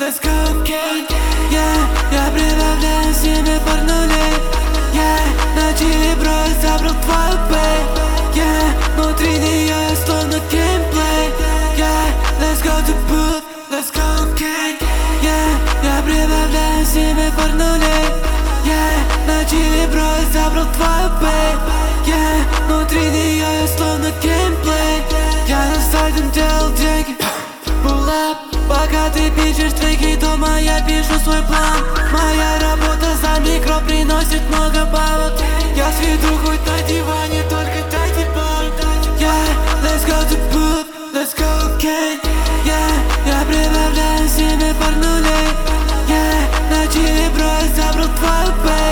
let's go, okay. Yeah, я прибавляю себе порнулей. Yeah, на чили брось, забрал твою пей. Yeah, внутри нее я словно геймплей. Yeah, let's go to booth, let's go, okay. Yeah, я прибавляю себе порнулей. Yeah, на чили брось, забрал твою пей. Yeah, внутри нее я словно геймплей. Я на сайтом делал деньги. Pull up, пока ты пишешь треки, дома я пишу свой план. Моя работа за микро приносит много бабок. Я сведу хоть на диване, только дайте пару. Yeah, let's go to booth, let's go, okay. Yeah, я прибавляю себе порнулей. Yeah, на чили брось, забрал твою пей.